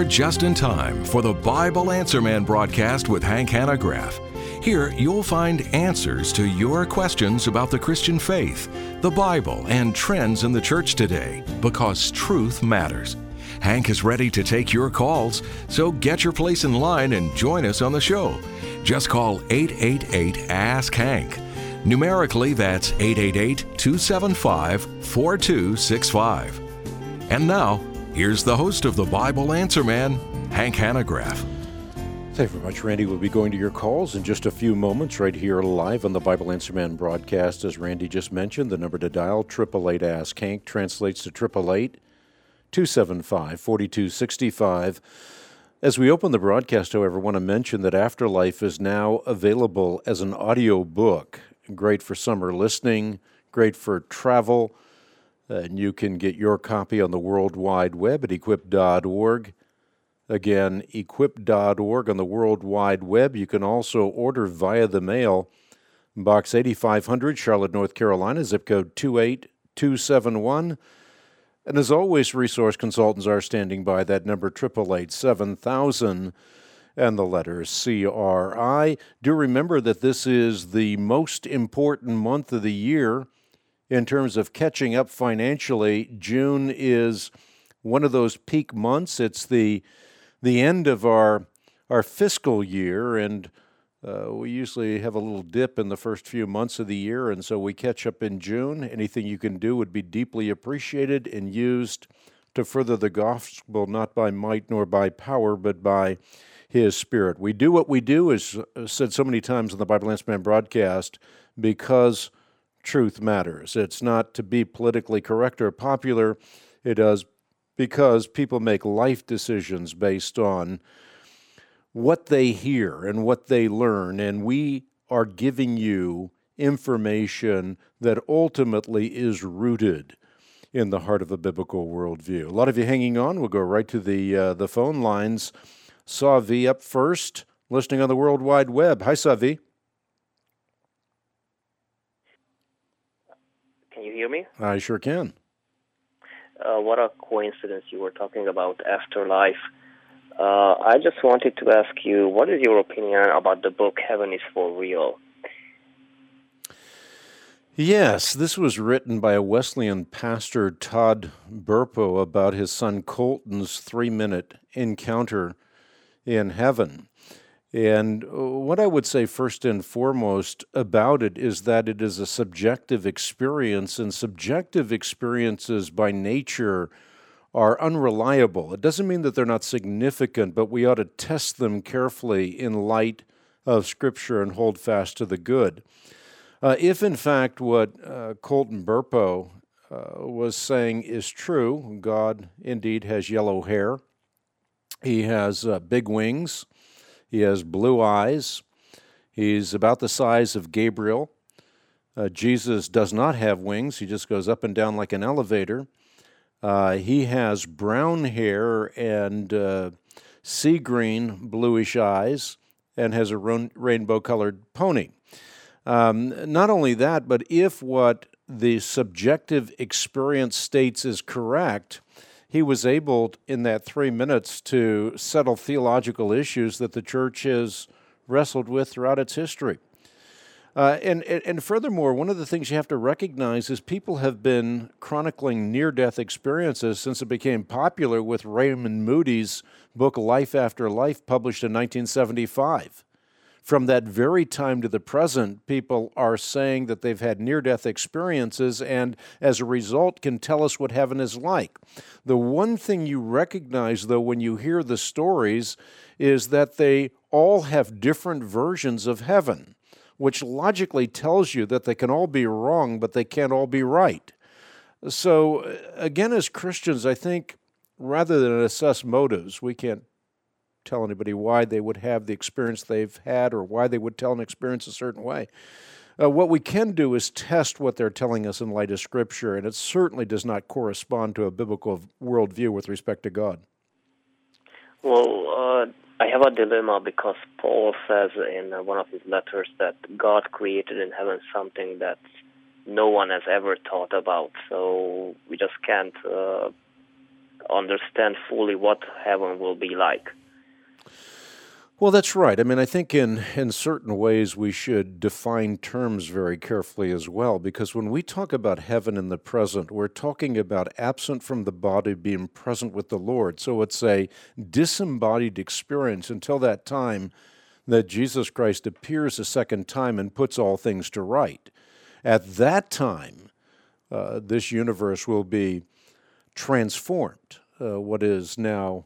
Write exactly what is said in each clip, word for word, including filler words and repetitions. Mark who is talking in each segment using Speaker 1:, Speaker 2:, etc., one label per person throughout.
Speaker 1: just in time for the Bible Answer Man broadcast with Hank Hanegraaff. Here, you'll find answers to your questions about the Christian faith, the Bible, and trends in the church today, because truth matters. Hank is ready to take your calls, so get your place in line and join us on the show. Just call eight eight eight, ask Hank. Numerically, that's eight eight eight, two seven five, four two six five. And now, here's the host of the Bible Answer Man, Hank Hanegraaff.
Speaker 2: Thank you very much, Randy. We'll be going to your calls in just a few moments right here live on the Bible Answer Man broadcast. As Randy just mentioned, the number to dial, eight eight eight, ask Hank, translates to eight eight eight, two seven five, four two six five. As we open the broadcast, however, I want to mention that Afterlife is now available as an audio book. Great for summer listening, great for travel, and you can get your copy on the World Wide Web at equip dot org. Again, equip dot org on the World Wide Web. You can also order via the mail. Box eighty-five hundred, Charlotte, North Carolina, zip code two eight two seven one. And as always, resource consultants are standing by. That number, eight eight eight, seven thousand, and the letters C R I. Do remember that this is the most important month of the year in terms of catching up financially. June is one of those peak months. It's the the end of our our fiscal year, and uh, we usually have a little dip in the first few months of the year, and so we catch up in June. Anything you can do would be deeply appreciated and used to further the gospel, not by might nor by power, but by His Spirit. We do what we do, as said so many times on the Bible Answer Man broadcast, because truth matters. It's not to be politically correct or popular. It does because people make life decisions based on what they hear and what they learn, and we are giving you information that ultimately is rooted in the heart of a biblical worldview. A lot of you hanging on. We'll go right to the uh, the phone lines. Savi up first, listening on the World Wide Web. Hi, Savi.
Speaker 3: Can you hear me?
Speaker 2: I sure can.
Speaker 3: Uh, what a coincidence you were talking about afterlife. Uh, I just wanted to ask you, what is your opinion about the book Heaven is for Real?
Speaker 2: Yes, this was written by a Wesleyan pastor, Todd Burpo, about his son Colton's three-minute encounter in heaven. And what I would say first and foremost about it is that it is a subjective experience, and subjective experiences by nature are unreliable. It doesn't mean that they're not significant, but we ought to test them carefully in light of Scripture and hold fast to the good. Uh, if, in fact, what uh, Colton Burpo uh, was saying is true, God indeed has yellow hair, He has uh, big wings, He has blue eyes. He's about the size of Gabriel. Uh, Jesus does not have wings. He just goes up and down like an elevator. Uh, he has brown hair and uh, sea green, bluish eyes, and has a ro- rainbow-colored pony. Um, not only that, but if what the subjective experience states is correct, he was able, in that three minutes, to settle theological issues that the church has wrestled with throughout its history. Uh, and, and furthermore, one of the things you have to recognize is people have been chronicling near-death experiences since it became popular with Raymond Moody's book Life After Life, published in nineteen seventy-five. From that very time to the present, people are saying that they've had near-death experiences and, as a result, can tell us what heaven is like. The one thing you recognize, though, when you hear the stories is that they all have different versions of heaven, which logically tells you that they can all be wrong, but they can't all be right. So, again, as Christians, I think rather than assess motives, we can't tell anybody why they would have the experience they've had or why they would tell an experience a certain way. Uh, what we can do is test what they're telling us in light of Scripture, and it certainly does not correspond to a biblical worldview with respect to God.
Speaker 3: Well, uh, I have a dilemma because Paul says in one of his letters that God created in heaven something that no one has ever thought about, so we just can't uh, understand fully what heaven will be like.
Speaker 2: Well, that's right. I mean, I think in, in certain ways we should define terms very carefully as well, because when we talk about heaven in the present, we're talking about absent from the body being present with the Lord. So it's a disembodied experience until that time that Jesus Christ appears a second time and puts all things to right. At that time, uh, this universe will be transformed. Uh, what is now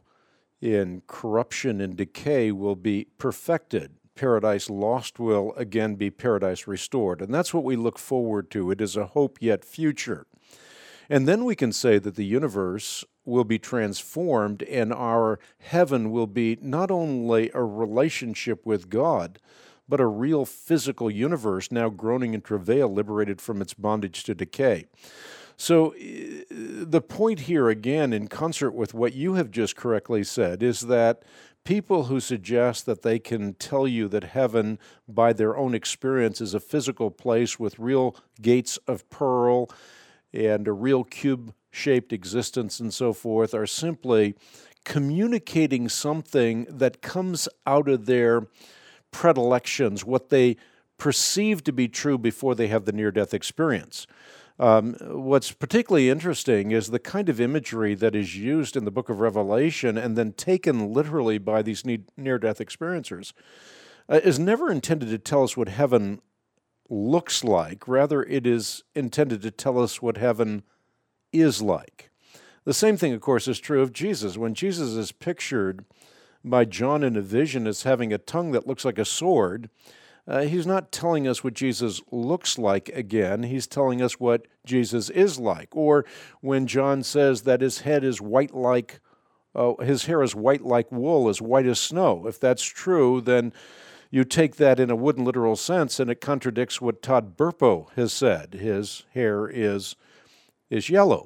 Speaker 2: in corruption and decay will be perfected. Paradise lost will again be paradise restored. And that's what we look forward to. It is a hope yet future. And then we can say that the universe will be transformed and our heaven will be not only a relationship with God, but a real physical universe now groaning in travail, liberated from its bondage to decay. So the point here, again, in concert with what you have just correctly said, is that people who suggest that they can tell you that heaven, by their own experience, is a physical place with real gates of pearl and a real cube-shaped existence and so forth, are simply communicating something that comes out of their predilections, what they perceive to be true before they have the near-death experience. Um, what's particularly interesting is the kind of imagery that is used in the book of Revelation and then taken literally by these near-death experiencers uh, is never intended to tell us what heaven looks like. Rather, it is intended to tell us what heaven is like. The same thing, of course, is true of Jesus. When Jesus is pictured by John in a vision as having a tongue that looks like a sword, Uh, he's not telling us what Jesus looks like again. He's telling us what Jesus is like. Or when John says that his head is white like, uh, his hair is white like wool, as white as snow. If that's true, then you take that in a wooden literal sense, and it contradicts what Todd Burpo has said. His hair is is yellow.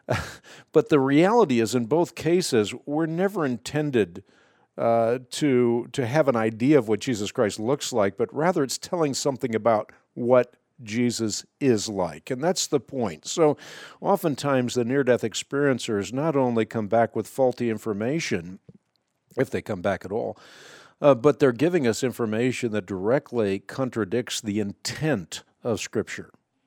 Speaker 2: But the reality is, in both cases, we're never intended Uh, to to have an idea of what Jesus Christ looks like, but rather it's telling something about what Jesus is like. And that's the point. So oftentimes the near-death experiencers not only come back with faulty information, if they come back at all, uh, but they're giving us information that directly contradicts the intent of Scripture.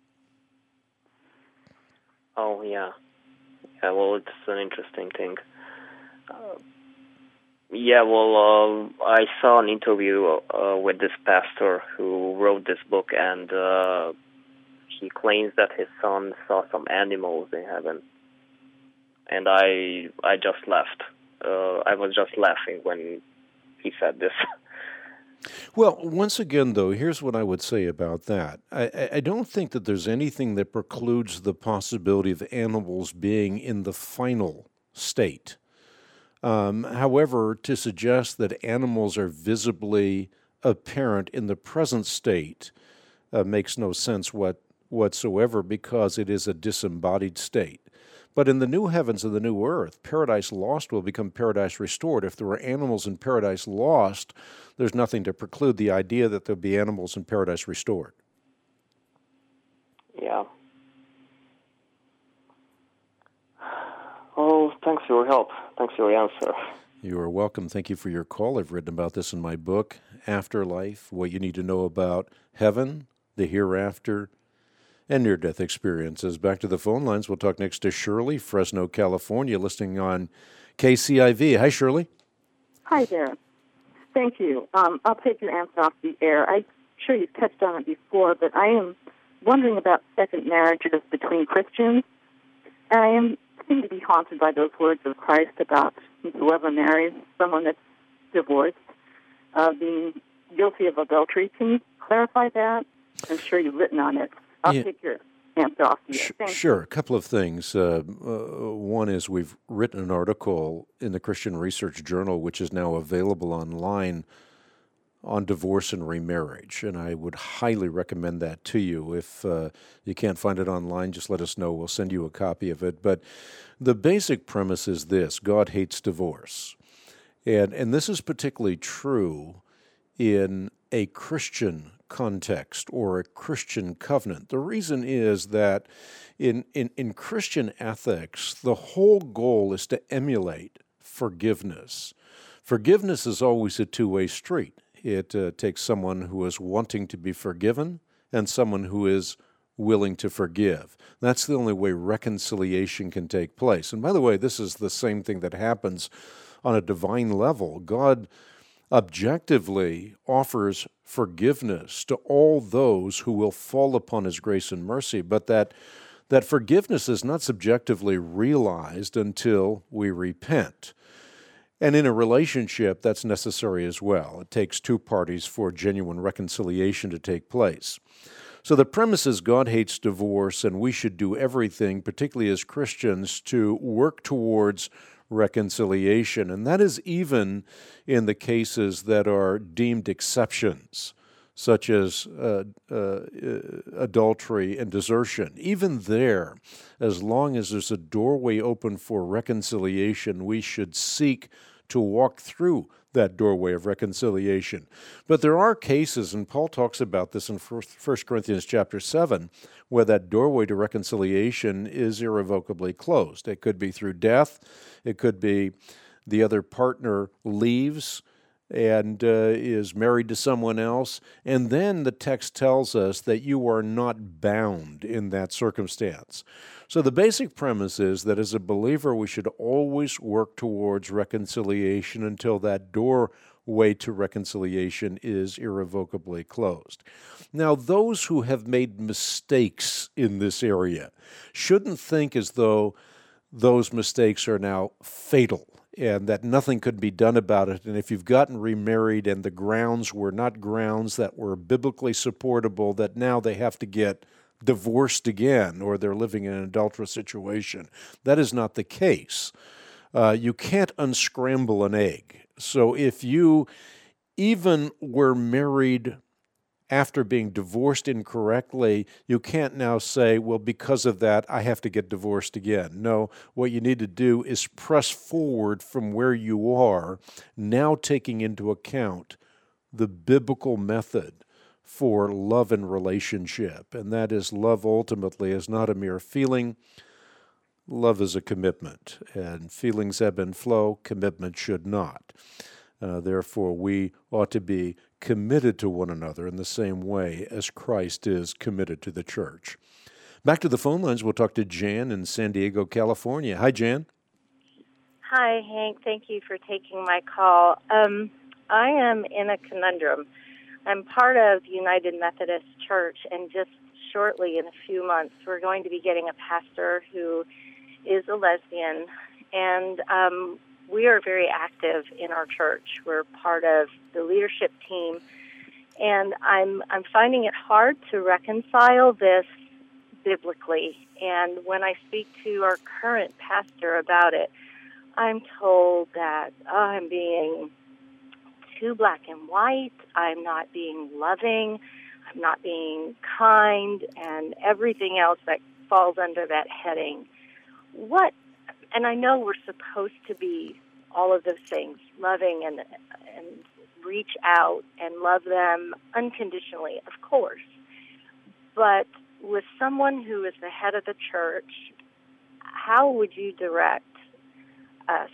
Speaker 3: Oh, yeah. Yeah, well, it's an interesting thing. Uh, Yeah, well, uh, I saw an interview uh, with this pastor who wrote this book, and uh, he claims that his son saw some animals in heaven. And I I just laughed. Uh, I was just laughing when he said this.
Speaker 2: Well, once again, though, here's what I would say about that. I, I don't think that there's anything that precludes the possibility of animals being in the final state. Um, however, to suggest that animals are visibly apparent in the present state uh, makes no sense what, whatsoever, because it is a disembodied state. But in the new heavens and the new earth, paradise lost will become paradise restored. If there were animals in paradise lost, there's nothing to preclude the idea that there'll be animals in paradise restored.
Speaker 3: Yeah. Oh, thanks for your help. Thanks for your answer.
Speaker 2: You are welcome. Thank you for your call. I've written about this in my book, Afterlife, What You Need to Know About Heaven, the Hereafter, and Near-Death Experiences. Back to the phone lines. We'll talk next to Shirley, Fresno, California, listening on K C I V. Hi, Shirley.
Speaker 4: Hi there. Thank you. Um, I'll take your answer off the air. I'm sure you've touched on it before, but I am wondering about second marriages between Christians. And I am seem to be haunted by those words of Christ about whoever marries someone that's divorced uh, being guilty of adultery. Can you clarify that? I'm sure you've written on it. I'll
Speaker 2: yeah.
Speaker 4: take your answer off the air. Thank
Speaker 2: Sure.
Speaker 4: you.
Speaker 2: A couple of things. Uh, uh, one is we've written an article in the Christian Research Journal, which is now available online, on divorce and remarriage, and I would highly recommend that to you. If uh, you can't find it online, just let us know. We'll send you a copy of it. But the basic premise is this: God hates divorce. And, and this is particularly true in a Christian context or a Christian covenant. The reason is that in, in, in Christian ethics, the whole goal is to emulate forgiveness. Forgiveness is always a two-way street. It uh, takes someone who is wanting to be forgiven and someone who is willing to forgive. That's the only way reconciliation can take place. And by the way, this is the same thing that happens on a divine level. God objectively offers forgiveness to all those who will fall upon His grace and mercy, but that, that forgiveness is not subjectively realized until we repent. And in a relationship, that's necessary as well. It takes two parties for genuine reconciliation to take place. So the premise is God hates divorce, and we should do everything, particularly as Christians, to work towards reconciliation. And that is even in the cases that are deemed exceptions, such as uh, uh, adultery and desertion. Even there, as long as there's a doorway open for reconciliation, we should seek to walk through that doorway of reconciliation. But there are cases, and Paul talks about this in First Corinthians chapter seven, where that doorway to reconciliation is irrevocably closed. It could be through death. It could be the other partner leaves and uh, is married to someone else. And then the text tells us that you are not bound in that circumstance. So the basic premise is that as a believer, we should always work towards reconciliation until that doorway to reconciliation is irrevocably closed. Now, those who have made mistakes in this area shouldn't think as though those mistakes are now fatal and that nothing could be done about it. And if you've gotten remarried and the grounds were not grounds that were biblically supportable, that now they have to get divorced again or they're living in an adulterous situation. That is not the case. Uh, you can't unscramble an egg. So if you even were married after being divorced incorrectly, you can't now say, well, because of that, I have to get divorced again. No, what you need to do is press forward from where you are, now taking into account the biblical method for love and relationship, and that is love ultimately is not a mere feeling. Love is a commitment, and feelings ebb and flow, commitment should not. Uh, therefore, we ought to be committed to one another in the same way as Christ is committed to the church. Back to the phone lines, we'll talk to Jan in San Diego, California. Hi, Jan.
Speaker 5: Hi, Hank. Thank you for taking my call. Um, I am in a conundrum. I'm part of the United Methodist Church, and just shortly, in a few months, we're going to be getting a pastor who is a lesbian, and um, we are very active in our church. We're part of the leadership team, and I'm I'm finding it hard to reconcile this biblically. And when I speak to our current pastor about it, I'm told that oh, I'm being too black and white, I'm not being loving, I'm not being kind, and everything else that falls under that heading. What, and I know we're supposed to be all of those things, loving and and reach out and love them unconditionally, of course. But with someone who is the head of the church, how would you direct us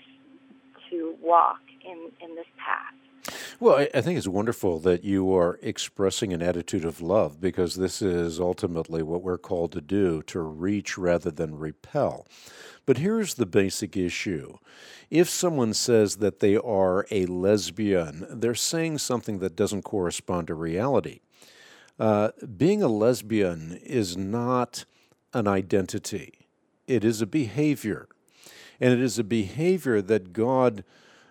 Speaker 5: to walk in, in this path?
Speaker 2: Well, I, I think it's wonderful that you are expressing an attitude of love, because this is ultimately what we're called to do, to reach rather than repel. But here's the basic issue. If someone says that they are a lesbian, they're saying something that doesn't correspond to reality. Uh, being a lesbian is not an identity. It is a behavior. And it is a behavior that God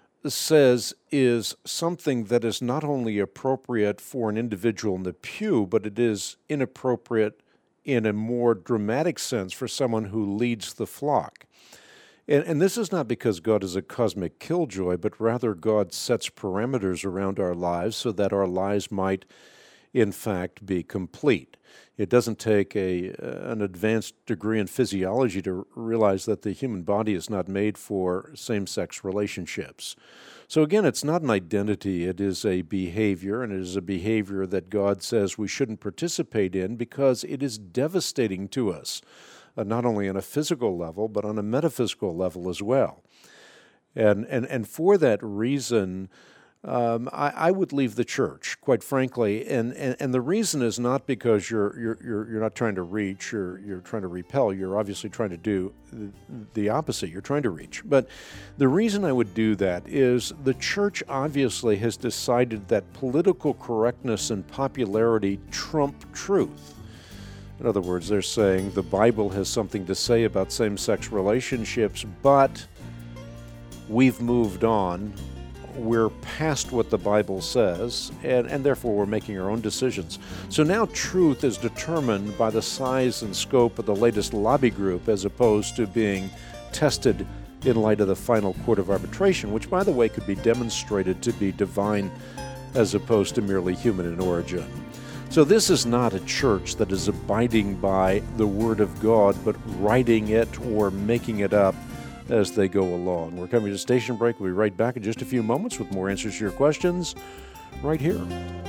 Speaker 2: says is something that is not only appropriate for an individual in the pew, but it is inappropriate in a more dramatic sense for someone who leads the flock. And, and this is not because God is a cosmic killjoy, but rather God sets parameters around our lives so that our lives might in fact, be complete. It doesn't take a an advanced degree in physiology to realize that the human body is not made for same-sex relationships. So again, it's not an identity, it is a behavior, and it is a behavior that God says we shouldn't participate in because it is devastating to us, uh, not only on a physical level, but on a metaphysical level as well. And and, and for that reason, Um, I, I would leave the church, quite frankly, and, and, and the reason is not because you're you're you're, you're not trying to reach, or you're trying to repel. You're obviously trying to do the opposite. You're trying to reach. But the reason I would do that is the church obviously has decided that political correctness and popularity trump truth. In other words, they're saying the Bible has something to say about same-sex relationships, but we've moved on. We're past what the Bible says, and, and therefore we're making our own decisions. So now truth is determined by the size and scope of the latest lobby group as opposed to being tested in light of the final court of arbitration, which, by the way, could be demonstrated to be divine as opposed to merely human in origin. So this is not a church that is abiding by the Word of God, but writing it or making it up as they go along. We're coming to station break. We'll be right back in just a few moments with more answers to your questions right here.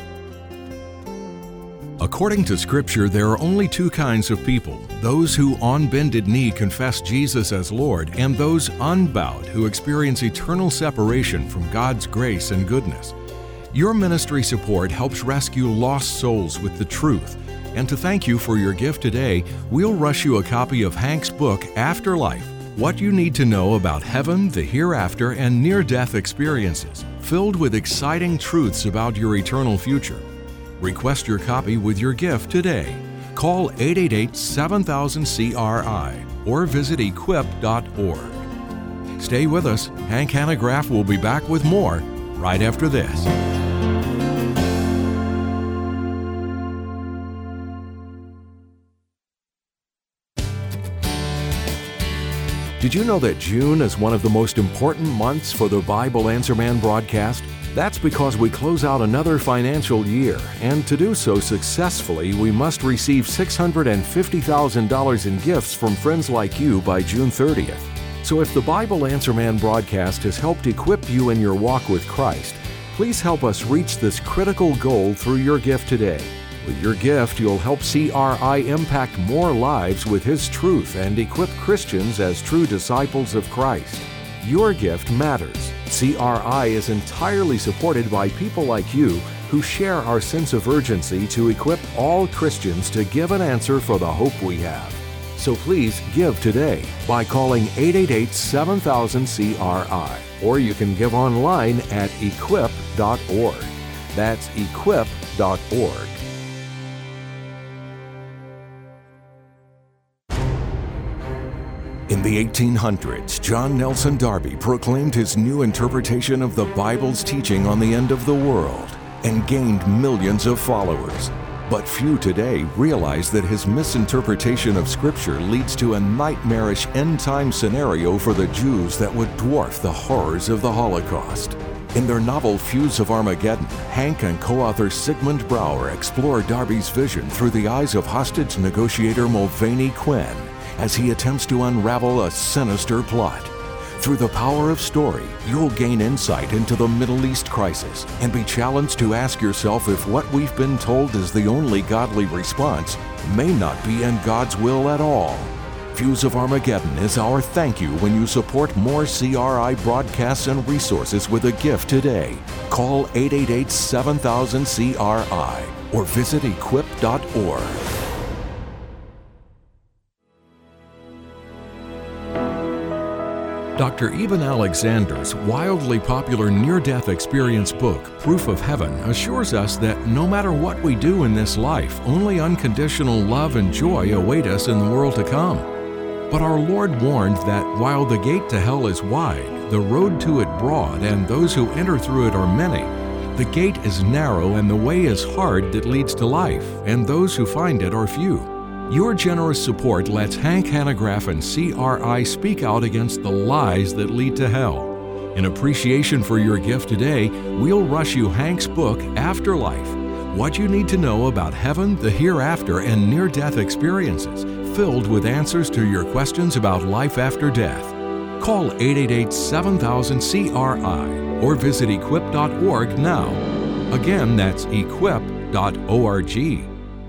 Speaker 1: According to Scripture, there are only two kinds of people, those who on bended knee confess Jesus as Lord, and those unbowed who experience eternal separation from God's grace and goodness. Your ministry support helps rescue lost souls with the truth. And to thank you for your gift today, we'll rush you a copy of Hank's book, Afterlife: What You Need to Know About Heaven, the Hereafter, and Near-Death Experiences, filled with exciting truths about your eternal future. Request your copy with your gift today. Call eight eight eight, seven thousand, C R I or visit equip dot org. Stay with us. Hank Hanegraaff will be back with more right after this. Did you know that June is one of the most important months for the Bible Answer Man broadcast? That's because we close out another financial year, and to do so successfully, we must receive six hundred fifty thousand dollars in gifts from friends like you by June thirtieth. So if the Bible Answer Man broadcast has helped equip you in your walk with Christ, please help us reach this critical goal through your gift today. With your gift, you'll help C R I impact more lives with His truth and equip Christians as true disciples of Christ. Your gift matters. C R I is entirely supported by people like you who share our sense of urgency to equip all Christians to give an answer for the hope we have. So please give today by calling eight eight eight, seven thousand, C R I, or you can give online at equip dot org. That's equip dot org. In the eighteen hundreds, John Nelson Darby proclaimed his new interpretation of the Bible's teaching on the end of the world and gained millions of followers. But few today realize that his misinterpretation of Scripture leads to a nightmarish end-time scenario for the Jews that would dwarf the horrors of the Holocaust. In their novel Fuse of Armageddon, Hank and co-author Sigmund Bauer explore Darby's vision through the eyes of hostage negotiator Mulvaney Quinn as he attempts to unravel a sinister plot. Through the power of story, you'll gain insight into the Middle East crisis and be challenged to ask yourself if what we've been told is the only godly response may not be in God's will at all. Fuse of Armageddon is our thank you when you support more C R I broadcasts and resources with a gift today. Call eight eight eight, seven thousand, C R I or visit equip dot org. Doctor Eben Alexander's wildly popular near-death experience book, Proof of Heaven, assures us that no matter what we do in this life, only unconditional love and joy await us in the world to come. But our Lord warned that while the gate to hell is wide, the road to it broad, and those who enter through it are many, the gate is narrow and the way is hard that leads to life, and those who find it are few. Your generous support lets Hank Hanegraaff and C R I speak out against the lies that lead to hell. In appreciation for your gift today, we'll rush you Hank's book, Afterlife: What you need to know about heaven, the hereafter, and near-death experiences, filled with answers to your questions about life after death. Call eight eight eight, seven thousand, C R I or visit equip dot org now. Again, that's equip dot org.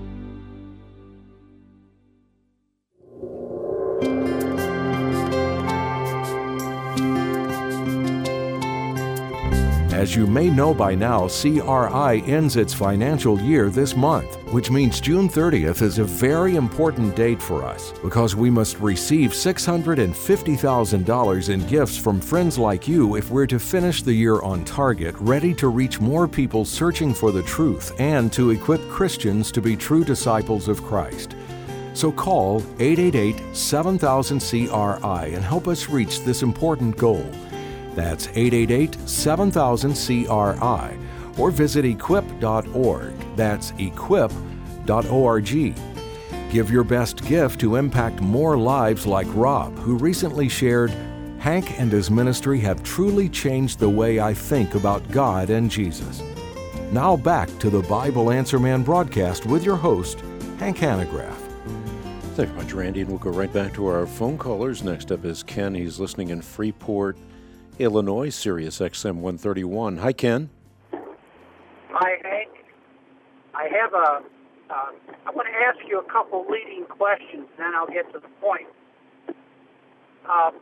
Speaker 1: As you may know by now, C R I ends its financial year this month, which means June thirtieth is a very important date for us because we must receive six hundred fifty thousand dollars in gifts from friends like you if we're to finish the year on target, ready to reach more people searching for the truth and to equip Christians to be true disciples of Christ. So call eight eight eight, seven thousand, C R I and help us reach this important goal. That's eight eight eight, seven thousand, C R I or visit equip dot org. That's equip dot org. Give your best gift to impact more lives like Rob, who recently shared, "Hank and his ministry have truly changed the way I think about God and Jesus." Now back to the Bible Answer Man broadcast with your host, Hank Hanegraaff.
Speaker 2: Thank you much, Randy, and we'll go right back to our phone callers. Next up is Ken. He's listening in Freeport, Illinois, Sirius X M one thirty-one. Hi, Ken.
Speaker 6: Hi, Hank. I have a, uh, I want to ask you a couple leading questions, then I'll get to the point. Um,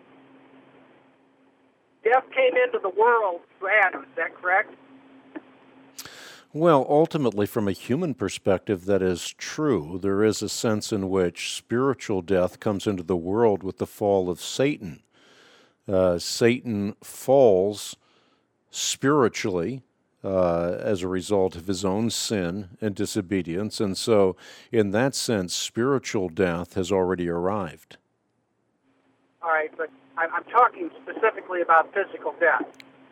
Speaker 6: death came into the world through Adam, is that correct?
Speaker 2: Well, ultimately, from a human perspective, that is true. There is a sense in which spiritual death comes into the world with the fall of Satan. Uh, Satan falls spiritually uh, as a result of his own sin and disobedience, and so in that sense, spiritual death has already arrived.
Speaker 6: All right, but I'm talking specifically about physical death.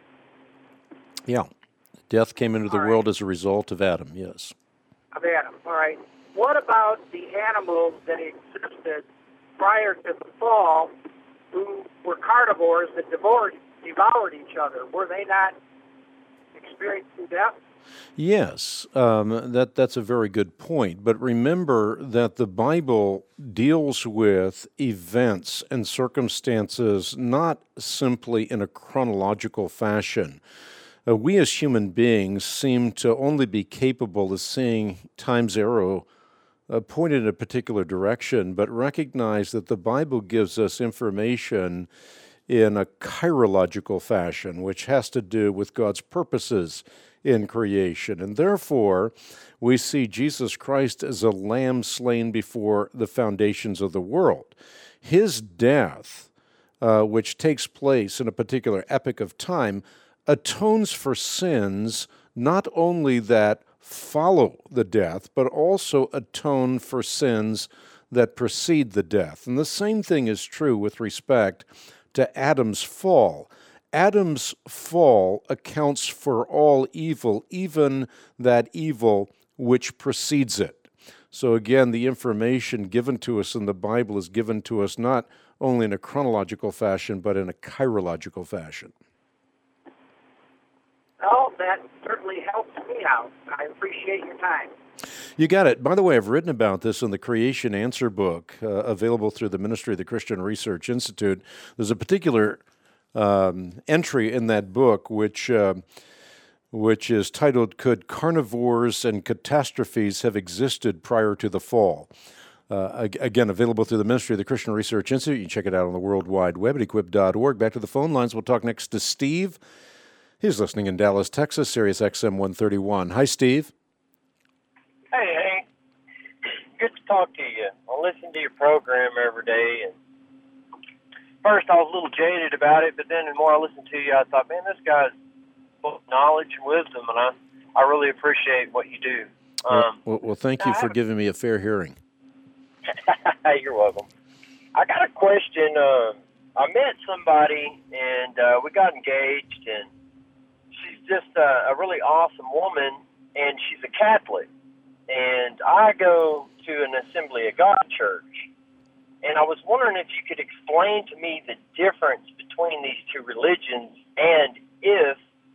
Speaker 2: Yeah. Death came into the
Speaker 6: All right.
Speaker 2: world as a result of Adam, yes.
Speaker 6: Of Adam, all right. What about the animals that existed prior to the fall who were carnivores that devoured, devoured each other? Were they not experiencing death?
Speaker 2: Yes, um, that that's a very good point. But remember that the Bible deals with events and circumstances not simply in a chronological fashion. Uh, we as human beings seem to only be capable of seeing time's arrow uh, pointed in a particular direction, but recognize that the Bible gives us information in a chirological fashion, which has to do with God's purposes in creation. And therefore, we see Jesus Christ as a lamb slain before the foundations of the world. His death, uh, which takes place in a particular epoch of time, atones for sins not only that follow the death, but also atone for sins that precede the death. And the same thing is true with respect to Adam's fall. Adam's fall accounts for all evil, even that evil which precedes it. So again, the information given to us in the Bible is given to us not only in a chronological fashion, but in a chirological fashion.
Speaker 6: Well, that certainly helps me out. I appreciate your time.
Speaker 2: You got it. By the way, I've written about this in the Creation Answer book, uh, available through the Ministry of the Christian Research Institute. There's a particular um, entry in that book which uh, which is titled, "Could Carnivores and Catastrophes Have Existed Prior to the Fall?" Uh, again, available through the Ministry of the Christian Research Institute. You can check it out on the World Wide Web at equip dot org. Back to the phone lines. We'll talk next to Steve. He's listening in Dallas, Texas, Sirius X M one thirty-one. Hi, Steve.
Speaker 7: Hey, Hank. Good to talk to you. I listen to your program every day, and first I was a little jaded about it, but then the more I listened to you, I thought, man, this guy's full of knowledge and wisdom, and I, I really appreciate what you do. Um,
Speaker 2: well, well, thank you for giving me a fair hearing.
Speaker 7: You're welcome. I got a question. Uh, I met somebody, and uh, we got engaged, and she's just a, a really awesome woman, and she's a Catholic. And I go to an Assembly of God church. And I was wondering if you could explain to me the difference between these two religions and if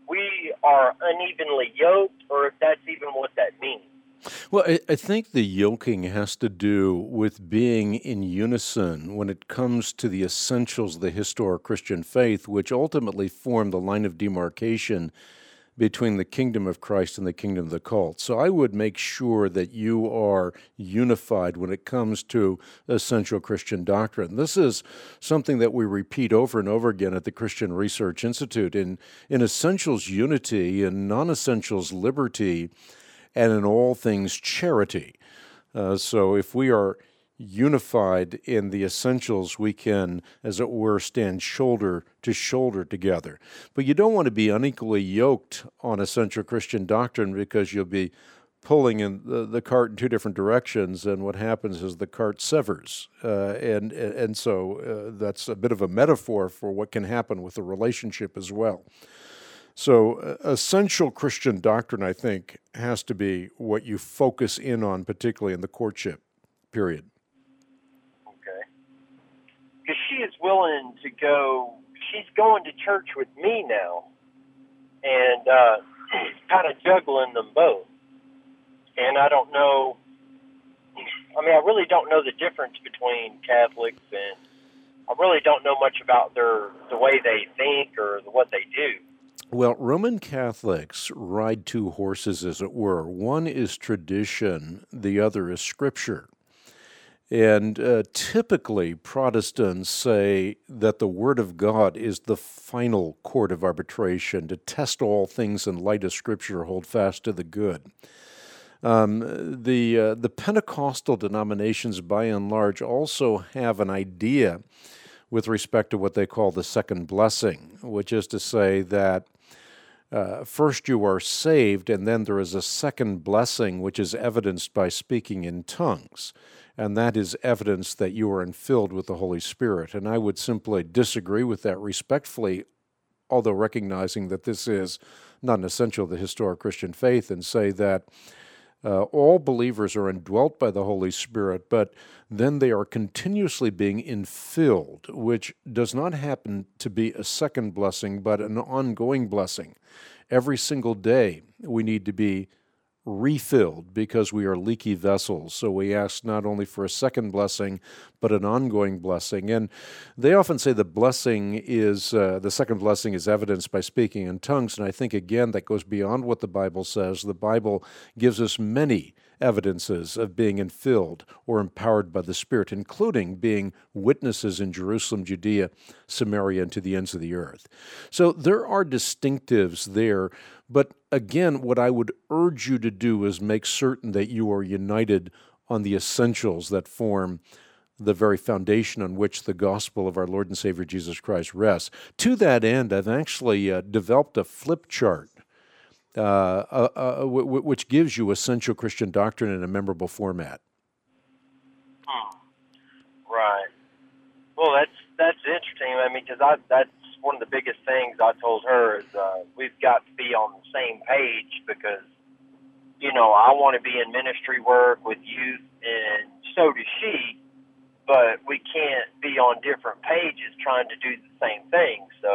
Speaker 7: we are unevenly yoked, or if that's even what that means.
Speaker 2: Well, I, I think the yoking has to do with being in unison when it comes to the essentials of the historic Christian faith, which ultimately form the line of demarcation between the kingdom of Christ and the kingdom of the cult. So I would make sure that you are unified when it comes to essential Christian doctrine. This is something that we repeat over and over again at the Christian Research Institute. In, in essentials, unity, in non-essentials, liberty, and in all things, charity. Uh, so if we are unified in the essentials, we can, as it were, stand shoulder to shoulder together. But you don't want to be unequally yoked on essential Christian doctrine, because you'll be pulling in the, the cart in two different directions, and what happens is the cart severs. Uh, and, and so uh, that's a bit of a metaphor for what can happen with a relationship as well. So uh, essential Christian doctrine, I think, has to be what you focus in on, particularly in the courtship period.
Speaker 7: Okay. Because she is willing to go, she's going to church with me now, and uh, kind of juggling them both. And I don't know, I mean, I really don't know the difference between Catholics, and I really don't know much about their the way they think or the, what they do.
Speaker 2: Well, Roman Catholics ride two horses, as it were. One is tradition, the other is Scripture. And uh, typically, Protestants say that the Word of God is the final court of arbitration, to test all things in light of Scripture, hold fast to the good. Um, the, uh, the Pentecostal denominations, by and large, also have an idea with respect to what they call the second blessing, which is to say that Uh, first you are saved, and then there is a second blessing, which is evidenced by speaking in tongues. And that is evidence that you are filled with the Holy Spirit. And I would simply disagree with that respectfully, although recognizing that this is not an essential of the historic Christian faith, and say that uh, all believers are indwelt by the Holy Spirit, but then they are continuously being infilled, which does not happen to be a second blessing, but an ongoing blessing. Every single day we need to be refilled because we are leaky vessels. So we ask not only for a second blessing, but an ongoing blessing. And they often say the blessing is, uh, the second blessing is evidenced by speaking in tongues. And I think, again, that goes beyond what the Bible says. The Bible gives us many evidences of being infilled or empowered by the Spirit, including being witnesses in Jerusalem, Judea, Samaria, and to the ends of the earth. So there are distinctives there, but again, what I would urge you to do is make certain that you are united on the essentials that form the very foundation on which the gospel of our Lord and Savior Jesus Christ rests. To that end, I've actually uh, developed a flip chart Uh, uh, uh, w- w- which gives you essential Christian doctrine in a memorable format.
Speaker 7: Hmm. Right. Well, that's that's interesting. I mean, because I that's one of the biggest things I told her is uh, we've got to be on the same page, because you know I want to be in ministry work with youth, and so does she. But we can't be on different pages trying to do the same thing. So.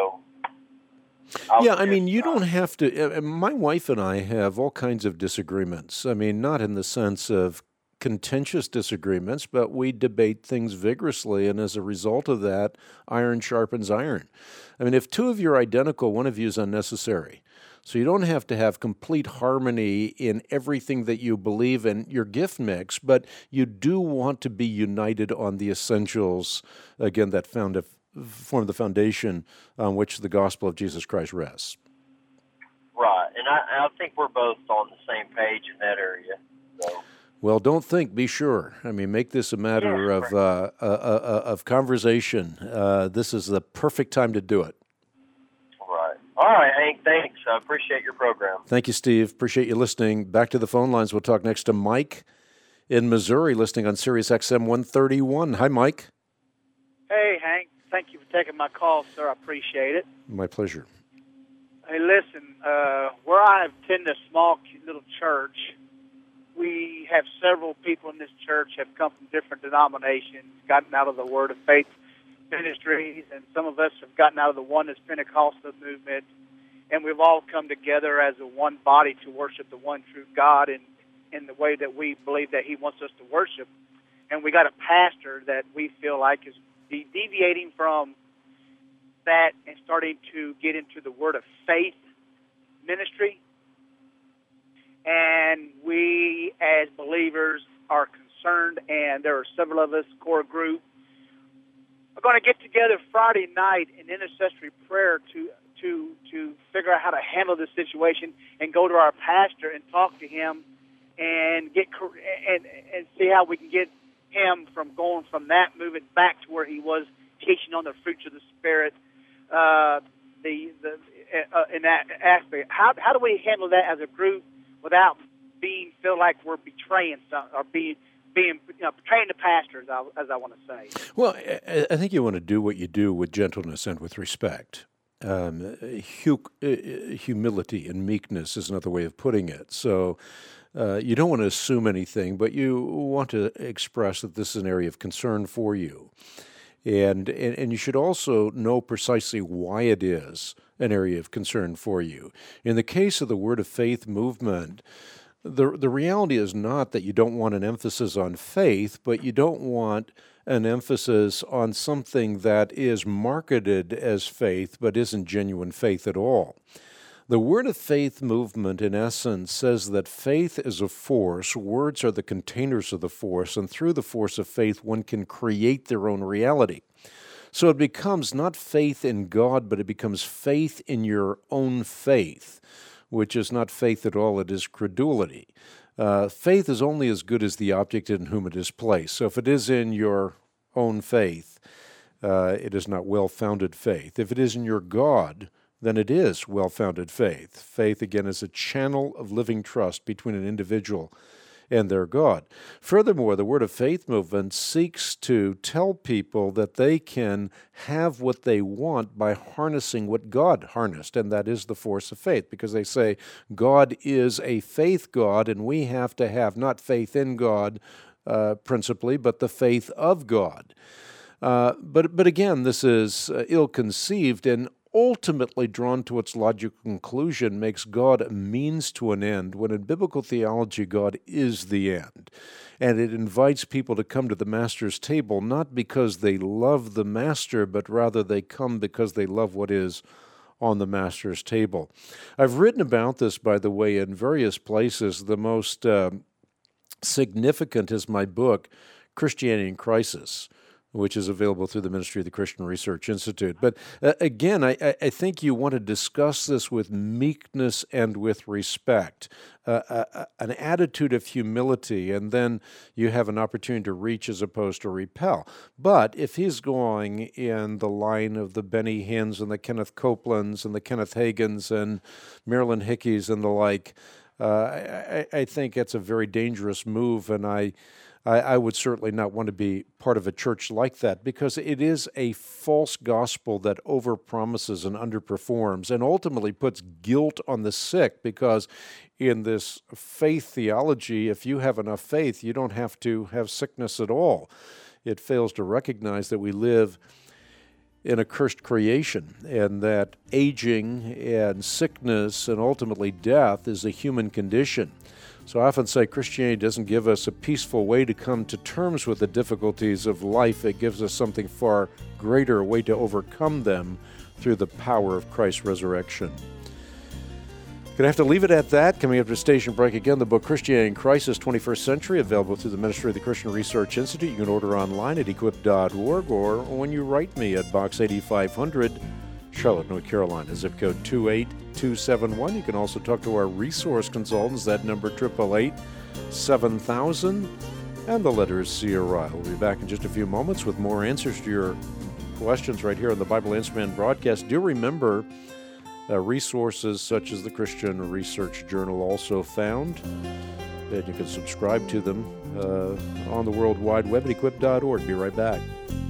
Speaker 2: Yeah, I mean, you don't have to. Uh, my wife and I have all kinds of disagreements. I mean, not in the sense of contentious disagreements, but we debate things vigorously, and as a result of that, iron sharpens iron. I mean, if two of you are identical, one of you is unnecessary. So you don't have to have complete harmony in everything that you believe in your gift mix, but you do want to be united on the essentials, again, that found a form the foundation on which the gospel of Jesus Christ rests.
Speaker 7: Right, and I, I think we're both on the same page in that area. So.
Speaker 2: Well, don't think, be sure. I mean, make this a matter yeah, of uh, uh, uh, of conversation. Uh, this is the perfect time to do it.
Speaker 7: Right. All right, Hank, thanks. I appreciate your program.
Speaker 2: Thank you, Steve. Appreciate you listening. Back to the phone lines. We'll talk next to Mike in Missouri, listening on Sirius X M one thirty-one. Hi, Mike.
Speaker 8: Hey, Hank. Thank you for taking my call, sir. I appreciate it.
Speaker 2: My pleasure.
Speaker 8: Hey, listen, uh, where I attend a small little church, we have several people in this church have come from different denominations, gotten out of the Word of Faith ministries, and some of us have gotten out of the Oneness Pentecostal movement. and we've all come together as a one body to worship the one true God in, in the way that we believe that he wants us to worship. And we got a pastor that we feel like is de- deviating from that and starting to get into the word of faith ministry. And we, as believers, are concerned, and there are several of us, core group, are going to get together Friday night in intercessory prayer to to to figure out how to handle this situation and go to our pastor and talk to him and get and and see how we can get him from going from that, moving back to where he was teaching on the fruits of the Spirit. Uh, the the uh, in that aspect, how how do we handle that as a group without being feel like we're betraying some or being being you know, betraying the pastor, as I, as I want to say?
Speaker 2: Well, I, I think you want to do what you do with gentleness and with respect. Um, hu- humility and meekness is another way of putting it. So uh, you don't want to assume anything, but you want to express that this is an area of concern for you. And, and and you should also know precisely why it is an area of concern for you. In the case of the Word of Faith movement, the the reality is not that you don't want an emphasis on faith, but you don't want an emphasis on something that is marketed as faith but isn't genuine faith at all. The Word of Faith movement, in essence, says that faith is a force, words are the containers of the force, and through the force of faith, one can create their own reality. So it becomes not faith in God, but it becomes faith in your own faith, which is not faith at all, it is credulity. Uh, faith is only as good as the object in whom it is placed. So if it is in your own faith, uh, it is not well-founded faith. If it is in your God, then it is well-founded faith. Faith, again, is a channel of living trust between an individual and their God. Furthermore, the Word of Faith movement seeks to tell people that they can have what they want by harnessing what God harnessed, and that is the force of faith, because they say God is a faith God, and we have to have not faith in God uh, principally, but the faith of God. Uh, but, but again, this is uh, ill-conceived and ultimately drawn to its logical conclusion makes God a means to an end, when in biblical theology, God is the end. And it invites people to come to the Master's table, not because they love the Master, but rather they come because they love what is on the Master's table. I've written about this, by the way, in various places. The most uh, significant is my book, Christianity in Crisis, which is available through the Ministry of the Christian Research Institute. But uh, again, I, I think you want to discuss this with meekness and with respect, uh, uh, an attitude of humility, and then you have an opportunity to reach as opposed to repel. But if he's going in the line of the Benny Hinns and the Kenneth Copelands and the Kenneth Hagins and Marilyn Hickeys and the like, uh, I, I think it's a very dangerous move, and I I, I would certainly not want to be part of a church like that, because it is a false gospel that overpromises and underperforms and ultimately puts guilt on the sick, because in this faith theology, if you have enough faith, you don't have to have sickness at all. It fails to recognize that we live in a cursed creation, and that aging and sickness and ultimately death is a human condition. So I often say Christianity doesn't give us a peaceful way to come to terms with the difficulties of life. It gives us something far greater, a way to overcome them through the power of Christ's resurrection. Going to have to leave it at that. Coming up to station break again, the book Christianity in Crisis, twenty-first Century, available through the Ministry of the Christian Research Institute. You can order online at equip dot org, or when you write me at Box eighty-five hundred, Charlotte, North Carolina, zip code two eight two seven one. You can also talk to our resource consultants. That number, eight eight eight, seven thousand, and the letter is C R I. We'll be back in just a few moments with more answers to your questions right here on the Bible Answer Man broadcast. Do remember uh, resources such as the Christian Research Journal also found, and you can subscribe to them uh, on the World Wide Web at equip dot org. Be right back.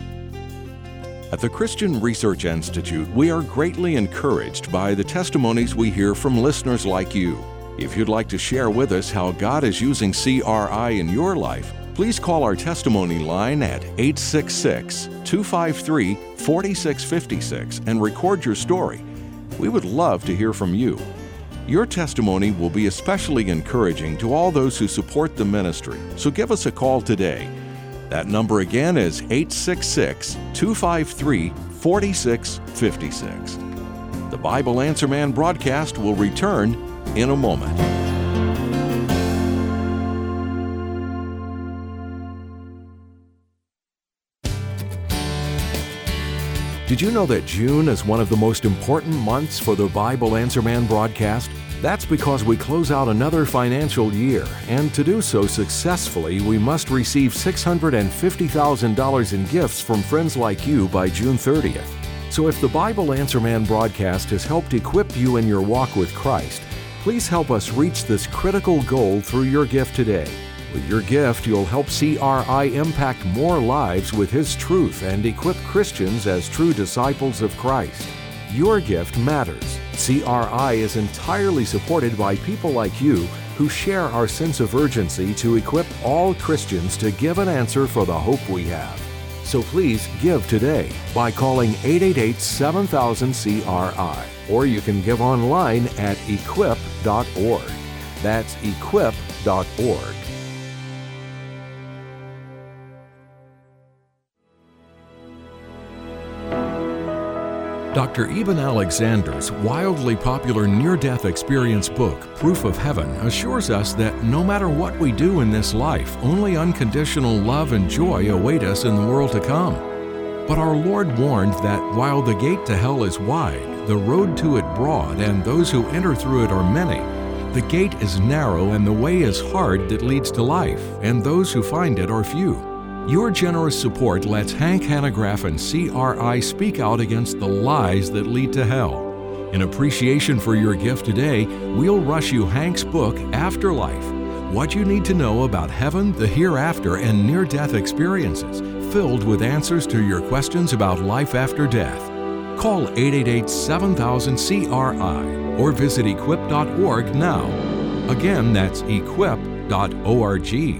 Speaker 1: At the Christian Research Institute, we are greatly encouraged by the testimonies we hear from listeners like you. If you'd like to share with us how God is using C R I in your life, please call our testimony line at eight six six, two five three, four six five six and record your story. We would love to hear from you. Your testimony will be especially encouraging to all those who support the ministry, so give us a call today. That number again is eight six six, two five three, four six five six. The Bible Answer Man broadcast will return in a moment. Did you know that June is one of the most important months for the Bible Answer Man broadcast? That's because we close out another financial year, and to do so successfully, we must receive six hundred fifty thousand dollars in gifts from friends like you by June thirtieth. So if the Bible Answer Man broadcast has helped equip you in your walk with Christ, please help us reach this critical goal through your gift today. With your gift, you'll help C R I impact more lives with His truth and equip Christians as true disciples of Christ. Your gift matters. C R I is entirely supported by people like you who share our sense of urgency to equip all Christians to give an answer for the hope we have. So please give today by calling eight eight eight, seven thousand, C R I, or you can give online at equip dot org. That's equip dot org. Doctor Eben Alexander's wildly popular near-death experience book, Proof of Heaven, assures us that no matter what we do in this life, only unconditional love and joy await us in the world to come. But our Lord warned that while the gate to hell is wide, the road to it broad, and those who enter through it are many, the gate is narrow and the way is hard that leads to life, and those who find it are few. Your generous support lets Hank Hanegraaff and C R I speak out against the lies that lead to hell. In appreciation for your gift today, we'll rush you Hank's book, Afterlife: What You Need to Know About Heaven, the Hereafter, and Near-Death Experiences, filled with answers to your questions about life after death. Call eight eight eight, seven thousand, C R I or visit equip dot org now. Again, that's equip dot org.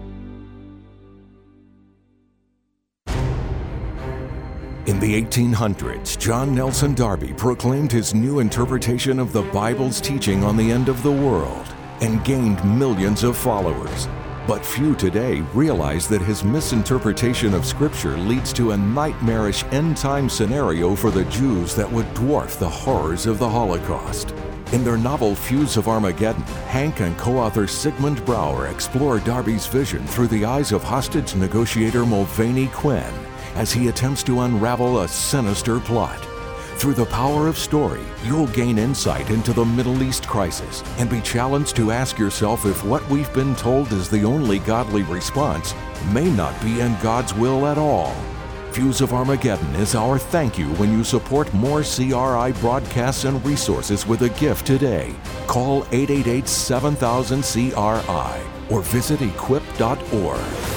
Speaker 1: In the eighteen hundreds, John Nelson Darby proclaimed his new interpretation of the Bible's teaching on the end of the world and gained millions of followers. But few today realize that his misinterpretation of Scripture leads to a nightmarish end-time scenario for the Jews that would dwarf the horrors of the Holocaust. In their novel Fuse of Armageddon, Hank and co-author Sigmund Bauer explore Darby's vision through the eyes of hostage negotiator Mulvaney Quinn as he attempts to unravel a sinister plot. Through the power of story, you'll gain insight into the Middle East crisis and be challenged to ask yourself if what we've been told is the only godly response may not be in God's will at all. Fuse of Armageddon is our thank you when you support more C R I broadcasts and resources with a gift today. Call eight eight eight, seven thousand, C R I or visit equip dot org.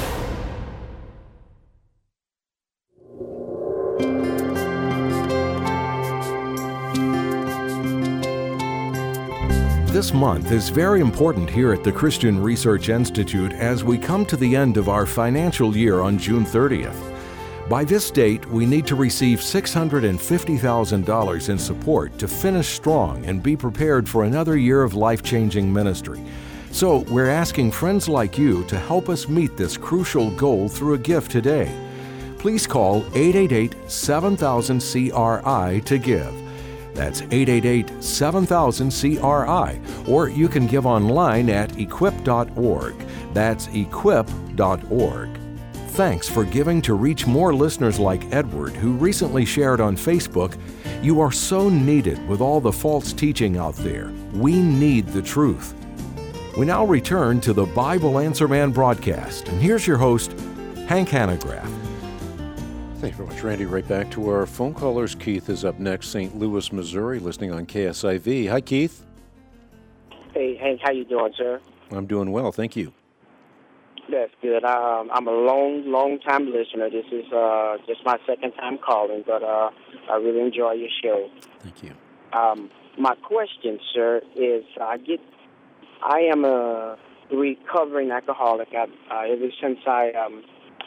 Speaker 1: This month is very important here at the Christian Research Institute as we come to the end of our financial year on June thirtieth. By this date, we need to receive six hundred fifty thousand dollars in support to finish strong and be prepared for another year of life-changing ministry. So we're asking friends like you to help us meet this crucial goal through a gift today. Please call eight eight eight, seven thousand, C R I to give. That's eight eight eight, seven thousand, C R I, or you can give online at equip dot org. That's equip dot org. Thanks for giving to reach more listeners like Edward, who recently shared on Facebook, "You are so needed with all the false teaching out there. We need the truth." We now return to the Bible Answer Man broadcast, and here's your host, Hank Hanegraaff.
Speaker 2: Thank you very much, Randy. Right back to our phone callers. Keith is up next, Saint Louis, Missouri, listening on K S I V. Hi, Keith.
Speaker 9: Hey, Hank, how you doing, sir?
Speaker 2: I'm doing well, thank you.
Speaker 9: That's good. Um, I'm a long, long-time listener. This is uh, just my second time calling, but uh, I really enjoy your show.
Speaker 2: Thank you.
Speaker 9: Um, my question, sir, is I get, I am a recovering alcoholic. I, uh, ever since I um,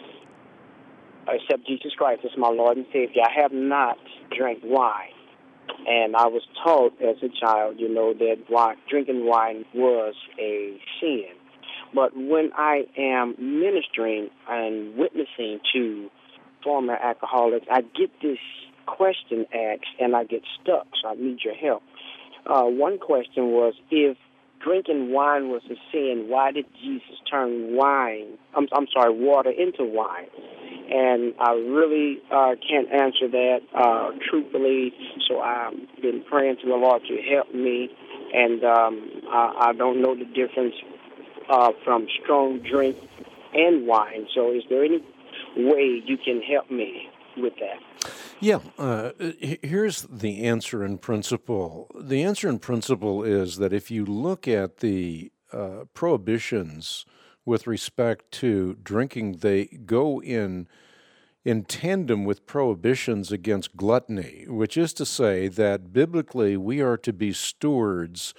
Speaker 9: accept Jesus Christ as my Lord and Savior, I have not drank wine. And I was taught as a child, you know, that wine, drinking wine was a sin. But when I am ministering and witnessing to former alcoholics, I get this question asked, and I get stuck, so I need your help. Uh, one question was, if drinking wine was a sin, why did Jesus turn wine, I'm, I'm sorry, water into wine? And I really uh, can't answer that uh, truthfully, so I've been praying to the Lord to help me, and um, I, I don't know the difference uh, from strong drink and wine. So is there any way you can help me with that?
Speaker 2: Yeah, uh, here's the answer in principle. The answer in principle is that if you look at the uh, prohibitions with respect to drinking, they go in in tandem with prohibitions against gluttony, which is to say that biblically we are to be stewards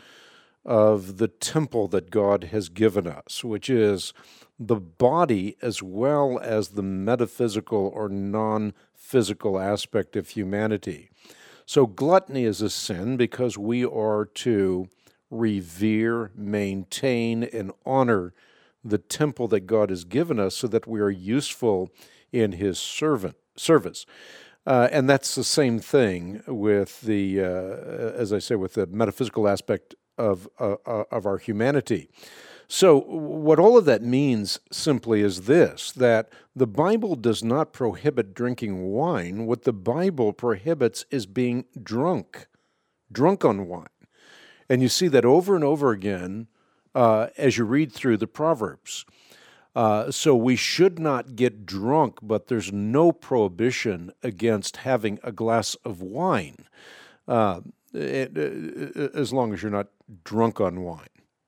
Speaker 2: of the temple that God has given us, which is the body as well as the metaphysical or non-physical aspect of humanity. So gluttony is a sin because we are to revere, maintain, and honor the temple that God has given us so that we are useful in His servant service. Uh, and that's the same thing with the, uh, as I say, with the metaphysical aspect of uh, of our humanity. So what all of that means simply is this, that the Bible does not prohibit drinking wine. What the Bible prohibits is being drunk, drunk on wine. And you see that over and over again uh, as you read through the Proverbs. Uh, so we should not get drunk, but there's no prohibition against having a glass of wine, uh, it, it, as long as you're not drunk on wine.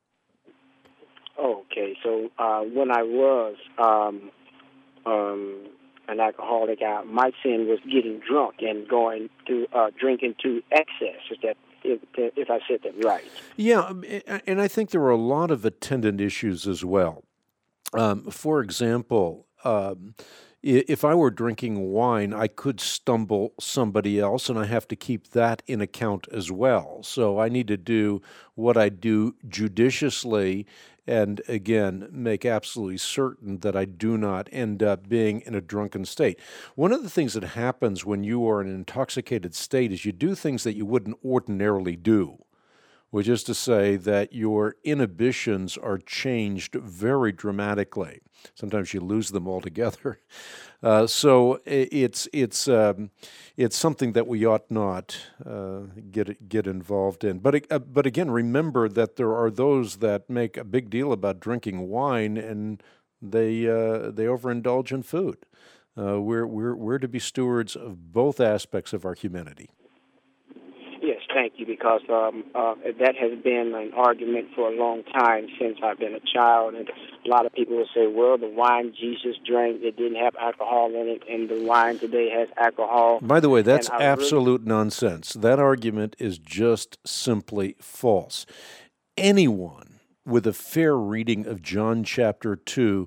Speaker 9: Okay, so uh, when I was um, um, an alcoholic, I, my sin was getting drunk and going to uh, drinking to excess. Is that if, if I said that right?
Speaker 2: Yeah, and I think there are a lot of attendant issues as well. Um, for example, um, if I were drinking wine, I could stumble somebody else, and I have to keep that in account as well. So I need to do what I do judiciously and, again, make absolutely certain that I do not end up being in a drunken state. One of the things that happens when you are in an intoxicated state is you do things that you wouldn't ordinarily do, which is to say that your inhibitions are changed very dramatically. Sometimes you lose them altogether. Uh, so it's it's um, it's something that we ought not uh, get get involved in. But uh, but again, remember that there are those that make a big deal about drinking wine, and they uh, they overindulge in food. Uh, we're we're we're to be stewards of both aspects of our humanity.
Speaker 9: Yes, thank you, because um, uh, that has been an argument for a long time since I've been a child, and a lot of people will say, well, the wine Jesus drank, it didn't have alcohol in it, and the wine today has alcohol.
Speaker 2: By the way, that's absolute
Speaker 9: really...
Speaker 2: nonsense. That argument is just simply false. Anyone with a fair reading of John chapter two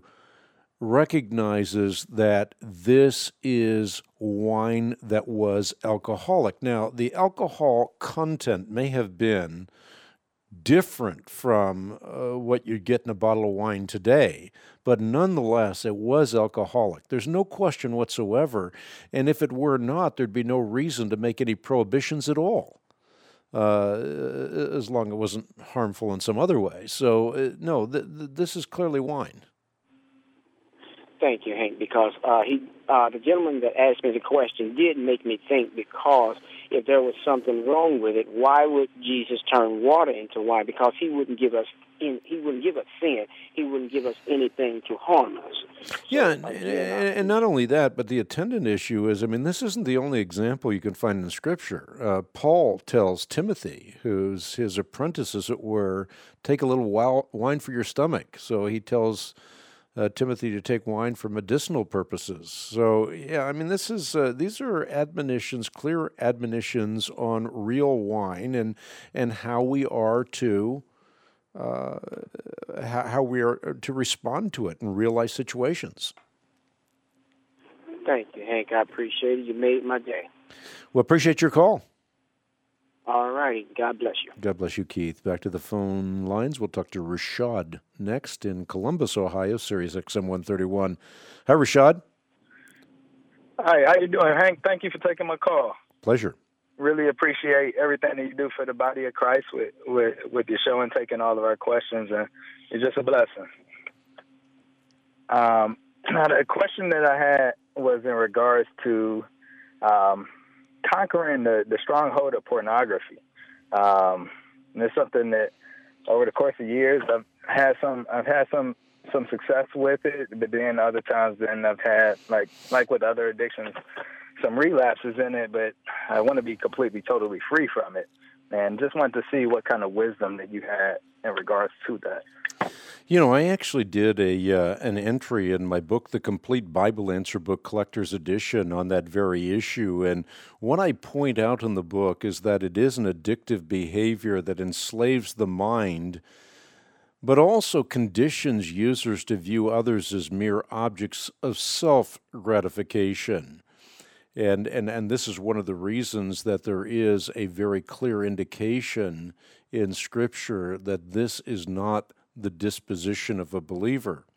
Speaker 2: recognizes that this is wine that was alcoholic. Now, the alcohol content may have been different from uh, what you get in a bottle of wine today, but nonetheless, it was alcoholic. There's no question whatsoever, and if it were not, there'd be no reason to make any prohibitions at all, uh, as long as it wasn't harmful in some other way. So, uh, no, th- th- this is clearly wine.
Speaker 9: Thank you, Hank, because uh, he, uh, the gentleman that asked me the question did make me think, because if there was something wrong with it, why would Jesus turn water into wine? Because he wouldn't give us in, he wouldn't give us sin. He wouldn't give us anything to harm us. So,
Speaker 2: yeah, and,
Speaker 9: again,
Speaker 2: and not only that, but the attendant issue is, I mean, this isn't the only example you can find in Scripture. Uh, Paul tells Timothy, who's his apprentice, as it were, take a little wine for your stomach. So he tells Uh, Timothy to take wine for medicinal purposes. So, yeah, I mean, this is uh, these are admonitions, clear admonitions on real wine and and how we are to uh, how, how we are to respond to it in real life situations.
Speaker 9: Thank you, Hank. I appreciate it. You made my day.
Speaker 2: Well, appreciate your call.
Speaker 9: All righty. God bless you.
Speaker 2: God bless you, Keith. Back to the phone lines. We'll talk to Rashad next in Columbus, Ohio, Sirius X M one thirty-one. Hi, Rashad.
Speaker 10: Hi, how you doing, Hank? Thank you for taking my call.
Speaker 2: Pleasure.
Speaker 10: Really appreciate everything that you do for the body of Christ with, with, with your show and taking all of our questions, and it's just a blessing. Um, now, the question that I had was in regards to um, conquering the, the stronghold of pornography. Um, and it's something that over the course of years I've had some I've had some some success with it, but then other times then I've had, like like with other addictions, some relapses in it, but I want to be completely, totally free from it. And just wanted to see what kind of wisdom that you had in regards to that.
Speaker 2: You know, I actually did a uh, an entry in my book, The Complete Bible Answer Book Collector's Edition, on that very issue. And what I point out in the book is that it is an addictive behavior that enslaves the mind, but also conditions users to view others as mere objects of self-gratification. And, and and this is one of the reasons that there is a very clear indication in Scripture that this is not the disposition of a believer.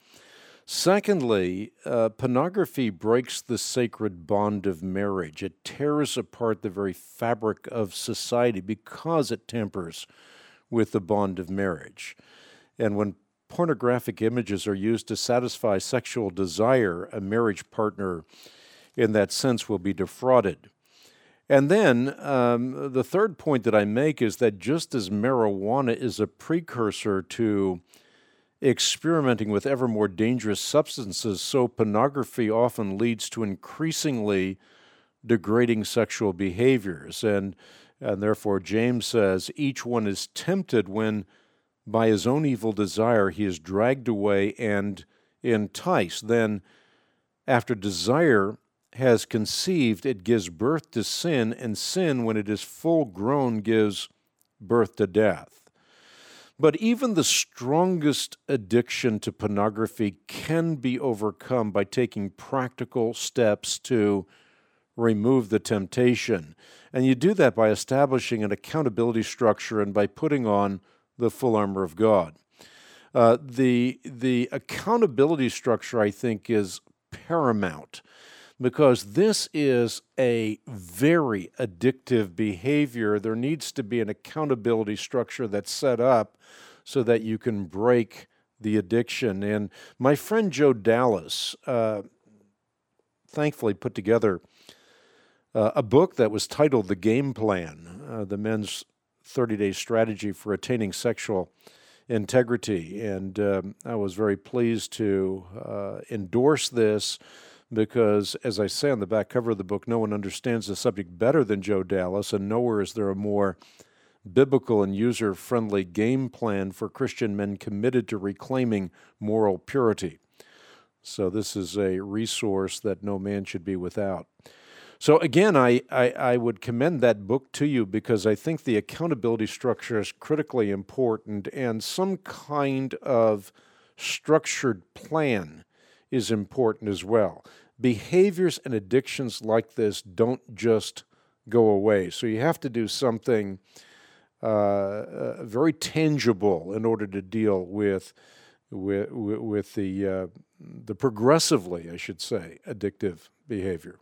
Speaker 2: Secondly, uh, pornography breaks the sacred bond of marriage. It tears apart the very fabric of society because it tampers with the bond of marriage. And when pornographic images are used to satisfy sexual desire, a marriage partner in that sense will be defrauded. And then um, the third point that I make is that just as marijuana is a precursor to experimenting with ever more dangerous substances, so pornography often leads to increasingly degrading sexual behaviors. And, and therefore, James says, each one is tempted when by his own evil desire he is dragged away and enticed. Then, after desire has conceived, it gives birth to sin, and sin, when it is full grown, gives birth to death. But even the strongest addiction to pornography can be overcome by taking practical steps to remove the temptation. And you do that by establishing an accountability structure and by putting on the full armor of God. Uh, the, the accountability structure, I think, is paramount, because this is a very addictive behavior. There needs to be an accountability structure that's set up so that you can break the addiction. And my friend Joe Dallas uh, thankfully put together uh, a book that was titled The Game Plan, uh, the men's thirty-day strategy for attaining sexual integrity. And um, I was very pleased to uh, endorse this, because, as I say on the back cover of the book, no one understands the subject better than Joe Dallas, and nowhere is there a more biblical and user-friendly game plan for Christian men committed to reclaiming moral purity. So this is a resource that no man should be without. So again, I, I, I would commend that book to you, because I think the accountability structure is critically important, and some kind of structured plan is important as well. Behaviors and addictions like this don't just go away. So you have to do something uh, uh, very tangible in order to deal with with, with the uh, the progressively, I should say, addictive behavior.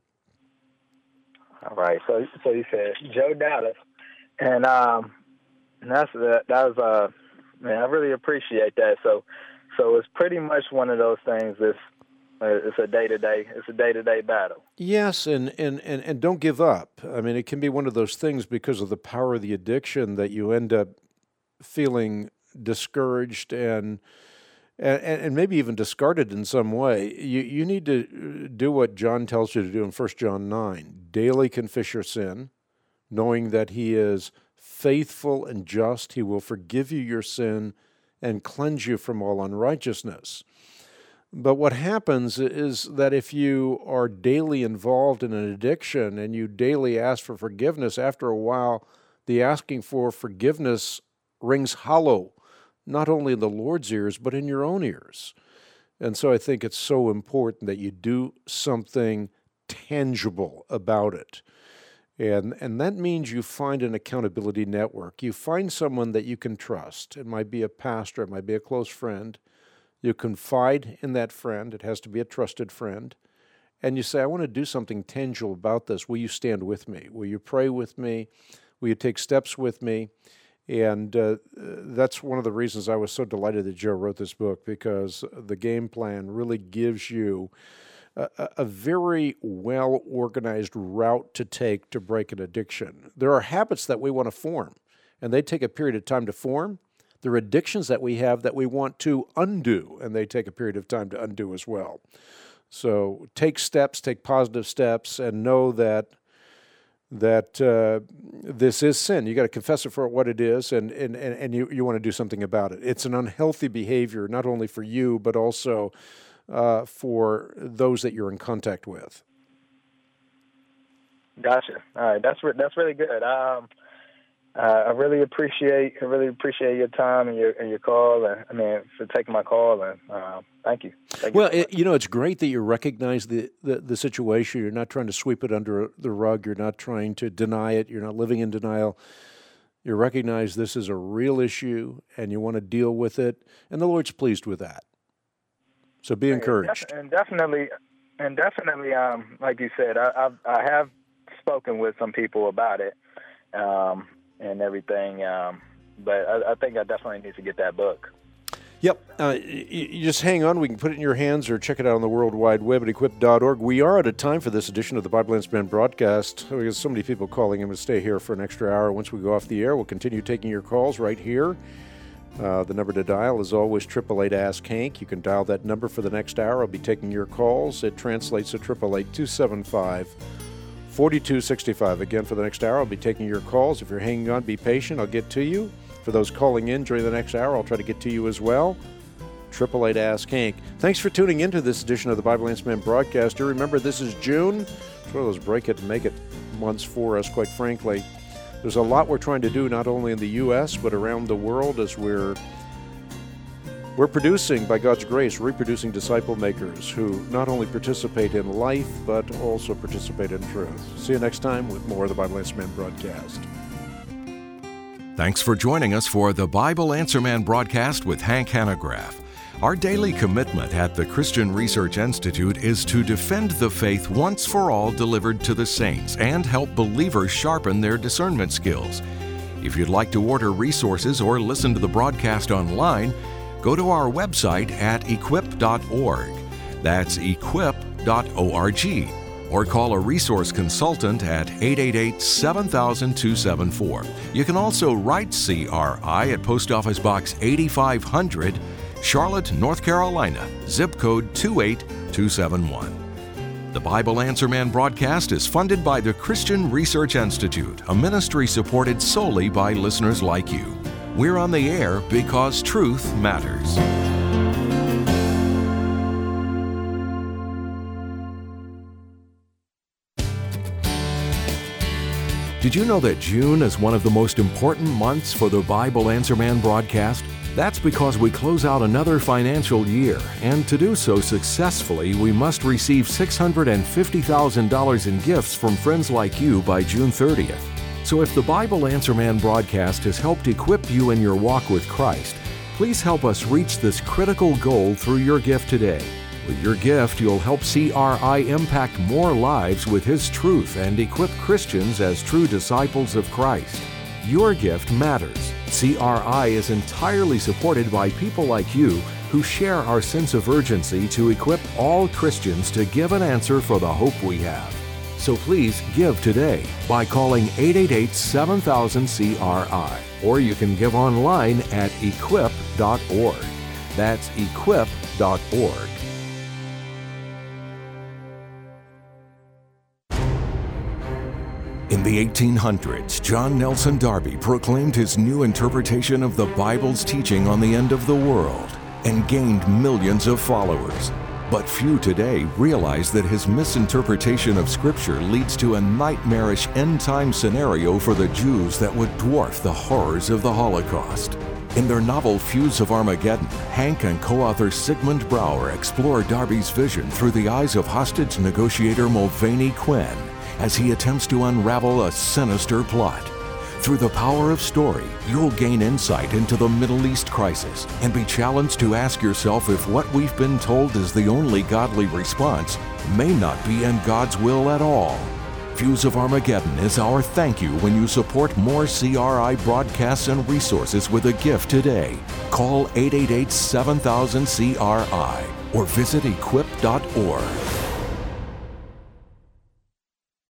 Speaker 10: All right. So so you said Joe Dallas, and um, and that's that, that was uh, man, I really appreciate that. So so it's pretty much one of those things that's, It's a day-to-day, it's a day-to-day battle.
Speaker 2: Yes, and, and, and, and don't give up. I mean, it can be one of those things, because of the power of the addiction, that you end up feeling discouraged and and, and maybe even discarded in some way. You, you need to do what John tells you to do in First John nine. Daily confess your sin, knowing that he is faithful and just. He will forgive you your sin and cleanse you from all unrighteousness. But what happens is that if you are daily involved in an addiction and you daily ask for forgiveness, after a while, the asking for forgiveness rings hollow, not only in the Lord's ears, but in your own ears. And so I think it's so important that you do something tangible about it. And and that means you find an accountability network. You find someone that you can trust. It might be a pastor, it might be a close friend. You confide in that friend. It has to be a trusted friend. And you say, I want to do something tangible about this. Will you stand with me? Will you pray with me? Will you take steps with me? And uh, that's one of the reasons I was so delighted that Joe wrote this book, because the game plan really gives you a, a very well-organized route to take to break an addiction. There are habits that we want to form, and they take a period of time to form. There are addictions that we have that we want to undo, and they take a period of time to undo as well. So take steps, take positive steps, and know that that uh, this is sin. You got to confess it for what it is, and and, and you, you want to do something about it. It's an unhealthy behavior, not only for you, but also uh, for those that you're in contact with.
Speaker 10: Gotcha. All right, that's re- that's really good. Um, uh, I really appreciate I really appreciate your time and your and your call, and I mean for taking my call, and uh, thank you. Thank
Speaker 2: well,
Speaker 10: you,
Speaker 2: it, you know, it's great that you recognize the, the the situation. You're not trying to sweep it under the rug. You're not trying to deny it. You're not living in denial. You recognize this is a real issue, and you want to deal with it, and the Lord's pleased with that. So be encouraged.
Speaker 10: And definitely, and definitely, um, like you said, I I've, I have spoken with some people about it. Um, and everything, um, but I, I think I definitely need to get that book.
Speaker 2: Yep. Uh, you, you just hang on. We can put it in your hands or check it out on the World Wide Web at equip dot org. We are out of time for this edition of the Bible Answer Man broadcast. We have so many people calling. I'm going to stay here for an extra hour. Once we go off the air, we'll continue taking your calls right here. Uh, the number to dial is always eight eight eight, ask Hank. You can dial that number for the next hour. I'll be taking your calls. It translates to eight eight eight, two seven five, four two six five. Again, for the next hour, I'll be taking your calls. If you're hanging on, be patient. I'll get to you. For those calling in during the next hour, I'll try to get to you as well. eight eight eight, ask Hank. Thanks for tuning into this edition of the Bible Answer Man broadcast. You remember, this is June. It's one of those break it and make it months for us, quite frankly. There's a lot we're trying to do, not only in the U S, but around the world, as we're We're producing, by God's grace, reproducing disciple makers who not only participate in life, but also participate in truth. See you next time with more of the Bible Answer Man broadcast.
Speaker 1: Thanks for joining us for the Bible Answer Man broadcast with Hank Hanegraaff. Our daily commitment at the Christian Research Institute is to defend the faith once for all delivered to the saints and help believers sharpen their discernment skills. If you'd like to order resources or listen to the broadcast online, go to our website at equip dot org. That's equip dot org. Or call a resource consultant at eight eight eight, seven thousand, two seven four. You can also write C R I at Post Office Box eighty-five hundred, Charlotte, North Carolina, zip code two eight two seven one. The Bible Answer Man broadcast is funded by the Christian Research Institute, a ministry supported solely by listeners like you. We're on the air because truth matters. Did you know that June is one of the most important months for the Bible Answer Man broadcast? That's because we close out another financial year, and to do so successfully, we must receive six hundred fifty thousand dollars in gifts from friends like you by June thirtieth. So if the Bible Answer Man broadcast has helped equip you in your walk with Christ, please help us reach this critical goal through your gift today. With your gift, you'll help C R I impact more lives with His truth and equip Christians as true disciples of Christ. Your gift matters. C R I is entirely supported by people like you who share our sense of urgency to equip all Christians to give an answer for the hope we have. So please give today by calling eight eight eight, seven thousand, C R I, or you can give online at equip dot org. That's equip dot org. In the eighteen hundreds, John Nelson Darby proclaimed his new interpretation of the Bible's teaching on the end of the world and gained millions of followers. But few today realize that his misinterpretation of Scripture leads to a nightmarish end-time scenario for the Jews that would dwarf the horrors of the Holocaust. In their novel Fuse of Armageddon, Hank and co-author Sigmund Bauer explore Darby's vision through the eyes of hostage negotiator Mulvaney Quinn. as he attempts to unravel a sinister plot. Through the power of story, you'll gain insight into the Middle East crisis and be challenged to ask yourself if what we've been told is the only godly response may not be in God's will at all. Views of Armageddon is our thank you when you support more C R I broadcasts and resources with a gift today. Call eight eight eight, seven thousand C R I or visit equip dot org.